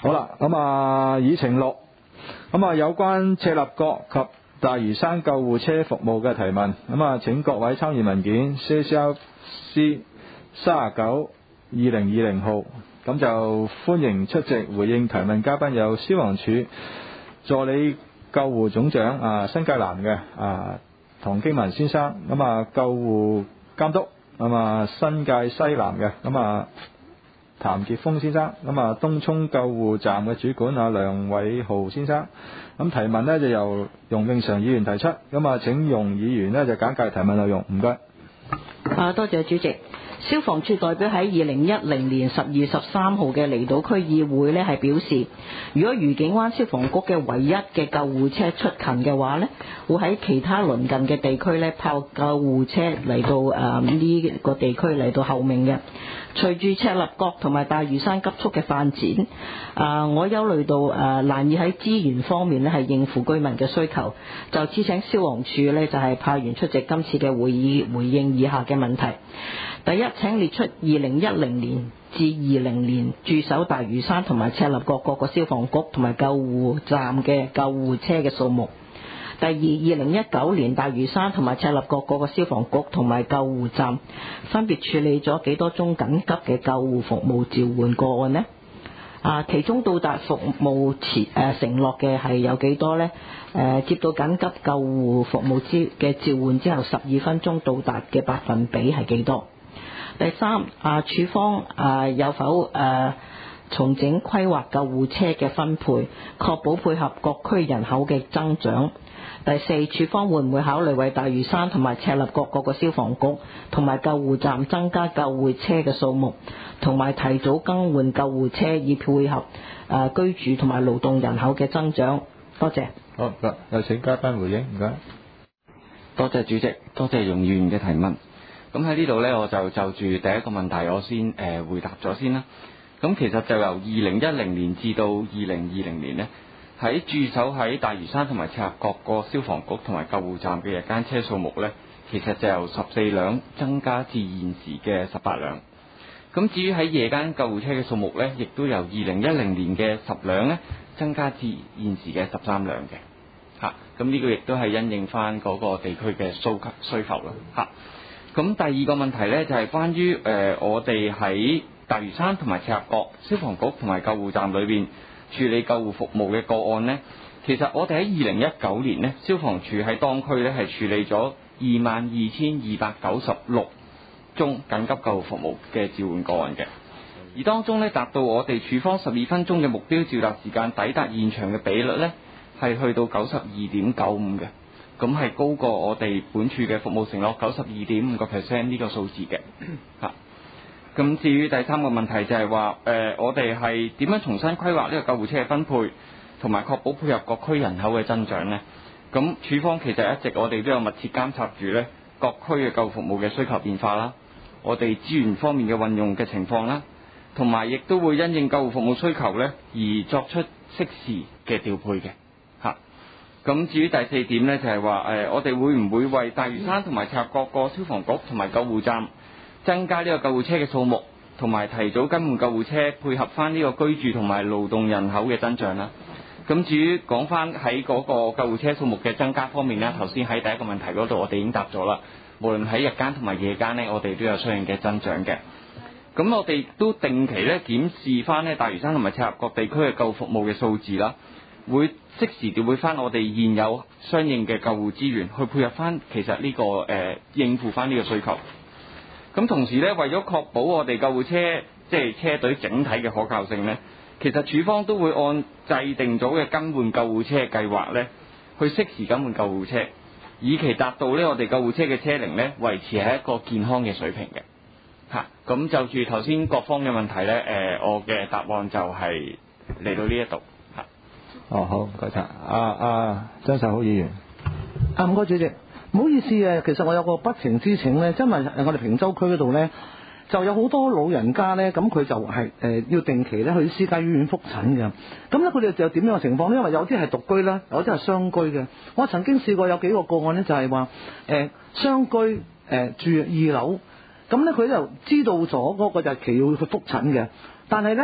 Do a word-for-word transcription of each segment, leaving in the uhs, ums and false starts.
好啦，咁啊，議程六，咁啊，有關赤鱲角及大嶼山救護車服務嘅提問，咁啊，請各位參與文件 C C L C 三十九二零二零號，咁就歡迎出席回應提問嘉賓有消防處助理救護總長啊，新界南嘅啊唐經文先生，咁啊救護監督咁啊新界西南嘅咁啊譚傑峰先生，咁啊東涌救護站嘅主管啊梁偉豪先生，咁提問呢就由容永常議員提出，咁啊請容議員呢就簡介提問內容，唔該。 啊，多謝主席。消防處代表喺二零一零年十月十三號嘅離島區議會呢係表示，如果愉景灣消防局嘅唯一嘅救護車出勤嘅話呢，會喺其他鄰近嘅地區呢派救護車嚟到誒呢個地區嚟到候命嘅。隨住赤鱲角同埋大嶼山急速嘅發展，啊，我憂慮到誒難以喺資源方面呢係應付居民嘅需求，就咨請消防處呢就係派員出席今次嘅會議，回應以下嘅問題。第一，請列出二零一零年至二零年駐守大嶼山同埋赤鱲角各個消防局同埋救護站嘅救護車嘅數目。第二，二零一九年大嶼山同埋赤鱲角各個消防局同埋救護站分別處理咗幾多宗緊急嘅救護服務召喚個案呢？啊，其中到達服務前誒承諾嘅係有幾多呢？誒、呃、接到緊急救護服務之嘅召喚之後十二分鐘到達嘅百分比係幾多？第三，啊，處方啊有否誒、啊、重整規劃救護車嘅分配，確保配合各區人口嘅增長？第四，處方會唔會考慮為大嶼山同埋赤鱲角各個消防局同埋救護站增加救護車嘅數目，同埋提早更換救護車以配合誒、啊、居住同埋勞動人口嘅增長？多謝。 好，有請嘉賓回應，唔該。 多謝主席，多謝容議員嘅提問。咁喺呢度呢，我就就住第一個問題，我先誒、呃、回答咗先啦。咁其實就由二零一零年至到二零二零年呢，喺駐守喺大嶼山同埋赤鱲角個消防局同埋救護站嘅日間車數目呢，其實就由十四輛增加至現時嘅十八輛。咁至於喺夜間救護車嘅數目呢，亦都由二零一零年嘅十輛呢增加至現時嘅十三輛嘅。嚇、啊，咁呢個亦都係因應翻嗰個地區嘅需求需求啦。嚇、啊。咁第二個問題呢，就係、是、關於誒、呃、我哋喺大嶼山同埋赤鱲角消防局同埋救護站裏邊處理救護服務嘅個案呢，其實我哋喺二零一九年呢，消防處喺當區呢係處理咗二萬二千二百九十六宗緊急救護服務嘅召喚個案嘅，而當中呢，達到我哋處方十二分鐘嘅目標召達時間抵達現場嘅比率呢，係去到九十二點九五嘅。咁係高過我哋本處嘅服務承諾九十二點五個 percent 呢個數字嘅嚇。咁至於第三個問題就係話，誒、呃、我哋係點樣重新規劃呢個救護車嘅分配，同埋確保配合各區人口嘅增長呢？咁處方其實一直我哋都有密切監察住呢各區嘅救護服務嘅需求變化啦，我哋資源方面嘅運用嘅情況啦，同埋亦都會因應救護服務需求呢而作出適時嘅調配嘅。咁至於第四點呢，就係話誒，我哋會唔會為大嶼山同埋赤鱲角個消防局同埋救護站增加呢個救護車嘅數目，同埋提早更換救護車，配合翻呢個居住同埋勞動人口嘅增長啦。咁至於講翻喺嗰個救護車數目嘅增加方面呢，頭先喺第一個問題嗰度我哋已經答咗啦。無論喺日間同埋夜間呢，我哋都有相應嘅增長嘅。咁我哋都定期咧檢視翻呢大嶼山同埋赤鱲角地區嘅救護服務嘅數字啦。會適時調配翻我哋現有相應嘅救護資源，去配合翻其實呢、這個誒、呃、應付翻呢個需求。咁同時呢，為咗確保我哋救護車即係車隊整體嘅可靠性呢，其實處方都會按制定咗嘅更換救護車嘅計劃呢，去適時更換救護車，以期達到呢我哋救護車嘅車齡呢維持喺一個健康嘅水平嘅。嚇、啊，咁就住頭先各方嘅問題呢，誒、呃，我嘅答案就係嚟到呢一度。 哦，好，唔該曬。啊啊，張秀好議員。 啊，唔該主席，唔好意思啊，其實我有個不情之請咧，因為我哋坪洲區嗰度咧就有好多老人家咧，咁佢就係、是、誒、呃、要定期咧去私家醫院覆診嘅。咁咧佢哋就點樣嘅情況咧？因為有啲係獨居啦，有啲係雙居嘅。我曾經試過有幾個個案咧，就係話誒雙居誒、呃、住二樓，咁咧佢就知道咗嗰個日期要去覆診嘅，但係咧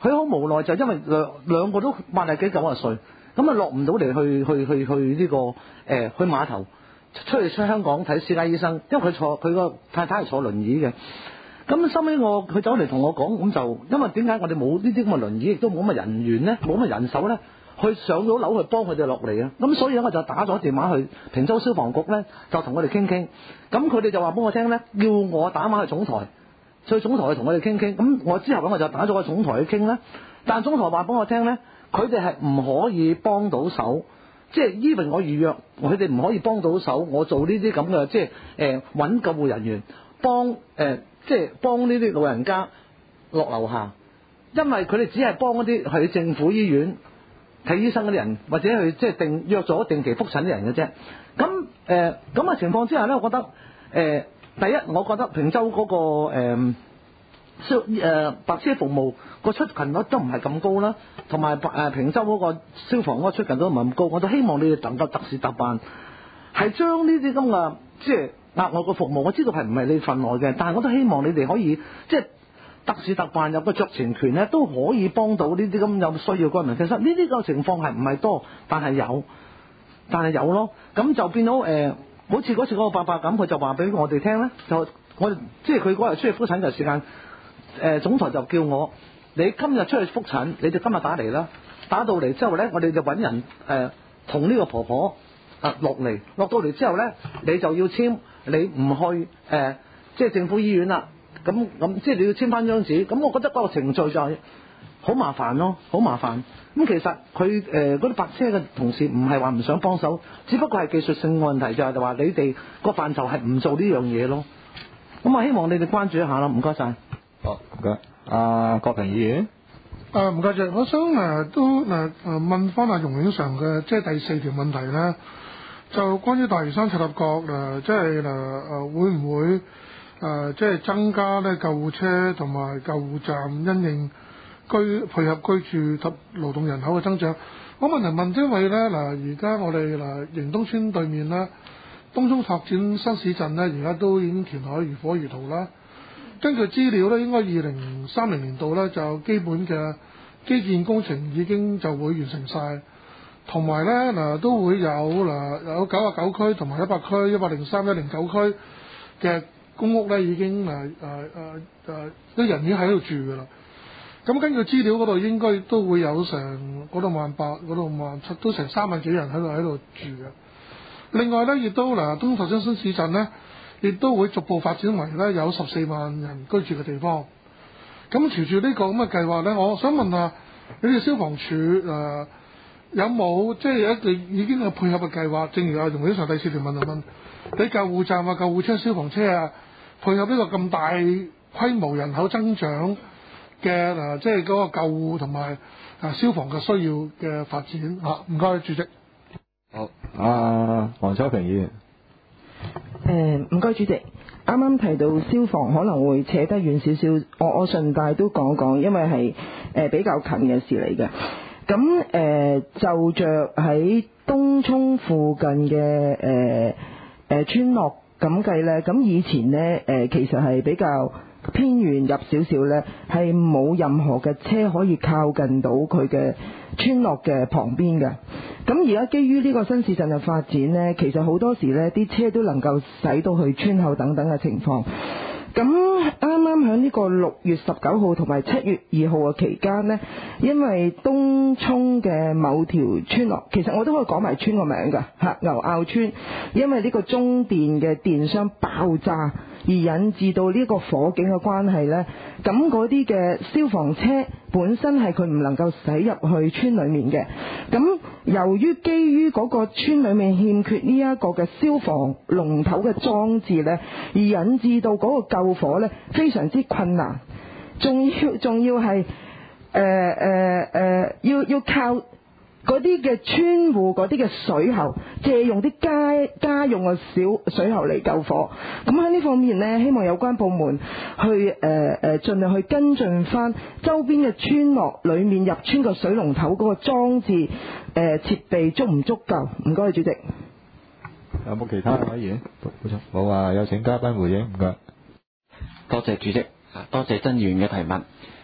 佢好無奈就因為兩兩個都八十幾九十歲，咁啊落唔到嚟去去去去呢、這個誒、呃、去碼頭出去出香港睇私家醫生，因為佢坐佢個太太係坐輪椅嘅。咁收尾我佢走嚟同我講，咁就因為點解我哋冇呢啲咁嘅輪椅，亦都冇乜人員咧，冇乜人手咧，去上到樓去幫佢哋落嚟啊！咁所以咧我就打咗電話去坪洲消防局咧，就同佢哋傾傾。咁佢哋就話俾我聽咧，要我打電話去總台，去總台去同佢哋傾傾。咁我之後咧我就打咗個總台去傾啦。但係總台話俾我聽咧，佢哋係唔可以幫到手，即係 even 我預約，佢哋唔可以幫到手。我做呢啲咁嘅，即係誒揾救護人員幫誒。呃即係幫呢啲老人家落樓下，因為佢哋只係幫嗰啲去政府醫院睇醫生嗰啲人，或者去即係定約咗定期覆診啲人嘅啫。咁誒咁嘅情況之下咧，我覺得誒、呃、第一，我覺得坪洲嗰、嗰個誒消誒白車服務個出勤率都唔係咁高啦，同埋誒坪洲嗰個消防嗰個出勤率都唔係咁高。我都希望你哋能夠特事特辦，係將呢啲咁嘅即係額外嘅服務，我知道係唔係你份內嘅，但係我都希望你哋可以即係特事特辦，有個酌情權咧，都可以幫到呢啲咁有需要嘅居民。其實呢啲個情況係唔係多，但係有，但係有咯。咁就變到誒、呃，好似嗰次嗰個伯伯咁，佢就話俾我哋聽咧，就我哋即係佢嗰日出去覆診嘅時間，誒、呃、總台就叫我，你今日出去覆診，你就今日打嚟啦。打到嚟之後咧，我哋就揾人誒同呢個婆婆啊落嚟，落到嚟之後咧，你就要簽。你唔去誒、呃，即係政府醫院啦，咁咁即係你要簽翻張紙，咁我覺得嗰個程序就係好麻煩咯，好麻煩。咁其實佢誒嗰啲白車嘅同事唔係話唔想幫手，只不過係技術性問題，就係話你哋個範疇係唔做呢樣嘢咯。咁我希望你哋關注一下啦，唔該晒。 好，唔該。阿郭平議員。 誒唔該曬，我想誒、呃、都誒誒、呃、問翻阿容永常嘅即係第四條問題咧。就關於大嶼山赤鱲角誒，即係誒誒會唔會誒、呃、即係增加咧救護車同埋救護站，因應居配合居住及勞動人口嘅增長？我問嚟問，因為咧嗱，而家我哋嗱迎東村對面啦，東涌拓展新市鎮咧，而家都已經填海如火如荼啦。根據資料咧，應該二零三零年度咧就基本嘅基建工程已經就會完成晒。同埋咧嗱都會有嗱有九十九區同埋一百區、一百零三、一零九區嘅公屋咧已經誒誒誒誒啲人已經喺度住㗎啦。咁根據資料嗰度應該都會有成嗰度萬八、嗰度萬七，都成三萬幾人喺度喺度住嘅。另外咧亦都嗱東涌拓展新市鎮咧，亦都會逐步發展為咧有十四萬人居住嘅地方。咁隨住呢個咁嘅計劃咧，我想問下你哋消防處誒？呃有冇即係有一個已經有配合嘅計劃？正如阿容永常第四條問題問，俾救護站啊、救護車、消防車啊，配合呢個咁大規模人口增長嘅嗱，即係嗰個救護同埋啊消防嘅需要嘅發展嚇。唔該，主席。 好，阿黃秋平議員。 誒唔該，主席。啱啱提到消防可能會扯得遠少少，我我順帶都講講，因為係誒、呃、比較近嘅事嚟嘅。咁誒、呃、就着喺東涌附近嘅誒誒村落咁計咧，咁以前咧誒、呃、其實係比較偏遠入少少咧，係冇任何嘅車可以靠近到佢嘅村落嘅旁邊嘅。咁而家基於呢個新市鎮嘅發展咧，其實好多時咧啲車都能夠駛到去村口等等嘅情況。咁啱啱喺呢個六月十九號同埋七月二號嘅期間呢，因為東涌嘅某條村落，其實我都可以講埋村個名㗎嚇，牛坳村，因為呢個中電嘅電箱爆炸而引致到呢個火警嘅關係呢，咁嗰啲嘅消防車本身係佢唔能夠駛入去村裡面嘅，咁由於基於嗰個村裡面欠缺呢一個嘅消防龍頭嘅裝置呢，而引致到嗰個救火呢非常之困難，仲要仲要係誒誒誒要要靠嗰啲嘅村戶嗰啲嘅水喉，借用啲家家用嘅小水喉嚟救火。咁喺呢方面呢，希望有關部門去誒誒盡量去跟進翻周邊嘅村落裡面入村個水龍頭嗰個裝置誒、呃、設備足唔足夠？唔該，主席。 有冇其他委員？冇啊，有請嘉賓回應。唔該。 多謝主席，多謝曾議員嘅提問。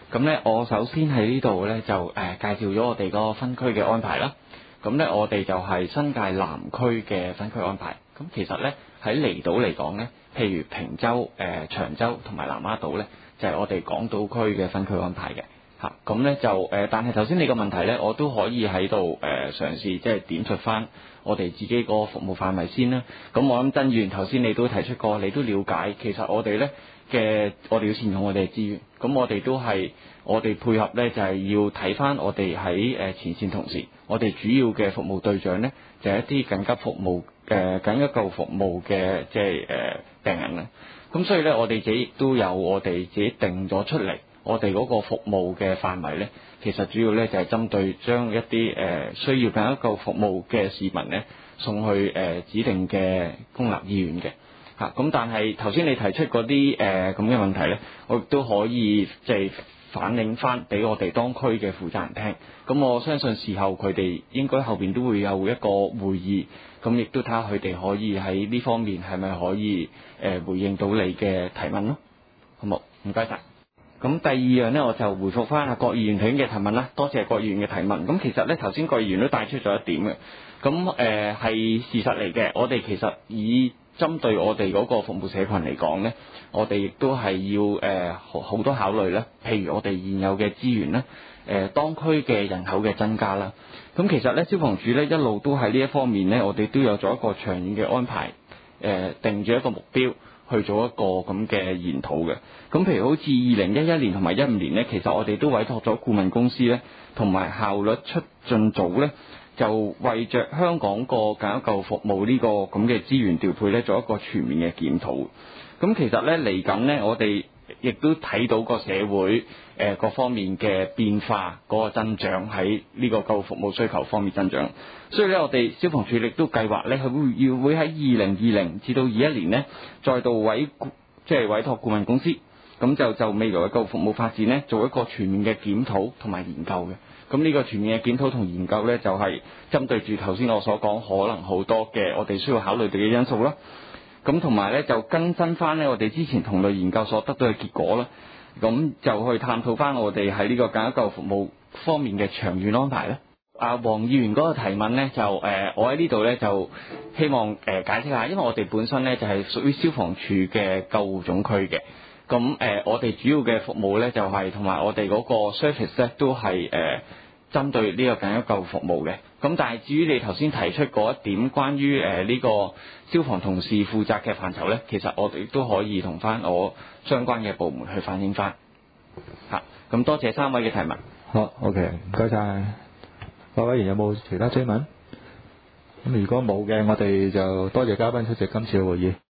咁呢，我首先喺呢度呢，就誒、呃、介紹咗我哋個分區嘅安排啦。咁呢，我哋就係新界南區嘅分區安排。咁其實呢，喺離島嚟講呢，譬如平洲、誒、呃、長洲同埋南丫島呢，就係、是、我哋港島區嘅分區安排嘅。嚇，咁呢就誒、呃，但係頭先你個問題呢，我都可以喺度誒嘗試即係點出翻我哋自己個服務範圍先啦。咁我諗曾議員頭先你都提出過，你都了解，其實我哋呢嘅我哋要善用我哋嘅資源。咁我哋都係我哋配合呢，就係、是、要睇翻我哋喺誒前線同事，我哋主要嘅服務對象呢，就係、是、一啲緊急服務誒、呃、緊急救護服務嘅即係誒病人啦。咁所以呢，我哋自己亦都有我哋自己定咗出嚟。我哋嗰個服務嘅範圍呢，其實主要呢就係針對將一啲誒、呃、需要緊急救護服務嘅市民呢送去誒、呃、指定嘅公立醫院嘅嚇。咁、啊、但係頭先你提出嗰啲誒咁嘅問題呢，我亦都可以即係反映翻俾我哋當區嘅負責人聽。咁我相信事後佢哋應該後邊都會有一個會議，咁亦都睇下佢哋可以喺呢方面係咪可以誒、呃、回應到你嘅提問咯。好冇？唔該晒。咁第二樣呢，我就回覆翻阿郭議員頭先嘅提問啦。多謝郭議員嘅提問。咁其實呢，頭先郭議員都帶出咗一點嘅。咁誒係事實嚟嘅。我哋其實以針對我哋嗰個服務社群嚟講呢，我哋亦都係要誒好好多考慮啦。譬如我哋現有嘅資源啦，誒、呃、當區嘅人口嘅增加啦。咁其實呢，消防處呢一路都喺呢一方面呢，我哋都有做一個長遠嘅安排，誒、呃、定住一個目標。去做一個咁嘅研討嘅，咁譬如好似二零一一年同埋一五年呢，其實我哋都委託咗顧問公司呢，同埋效率促進組呢，就為着香港個緊急救護服務呢個咁嘅資源調配呢，做一個全面嘅檢討。咁其實呢，嚟緊呢，我哋亦都睇到個社會誒、呃、各方面嘅變化，嗰、那個增長喺呢個救護服務需求方面增長。所以咧，我哋消防處亦都計劃咧，佢會要會喺二零二零至到二一年呢，再度委即係委託顧問公司，咁就就未來嘅救護服務發展呢，做一個全面嘅檢討同埋研究嘅。咁呢個全面嘅檢討同研究呢，就係、是、針對住頭先我所講可能好多嘅我哋需要考慮嘅因素啦。咁同埋咧就更新翻咧我哋之前同類研究所得到嘅結果啦，咁就去探討翻我哋喺呢個緊急救護服務方面嘅長遠安排咧。阿黃議員嗰個提問咧就誒、呃，我喺呢度咧就希望誒、呃、解釋下，因為我哋本身咧就係、是、屬於消防處嘅救護總區嘅，咁誒、呃、我哋主要嘅服務咧就係同埋我哋嗰個 service 咧都係誒。呃針對呢個緊急救護服務嘅，咁但係至於你頭先提出嗰一點關於誒呢個消防同事負責嘅範疇呢，其實我哋都可以同翻我相關嘅部門去反映翻。嚇，咁多謝三位嘅提問。 好 ，OK， 唔該晒。各位議員有冇其他追問？咁如果冇嘅，我哋就多謝嘉賓出席今次嘅會議。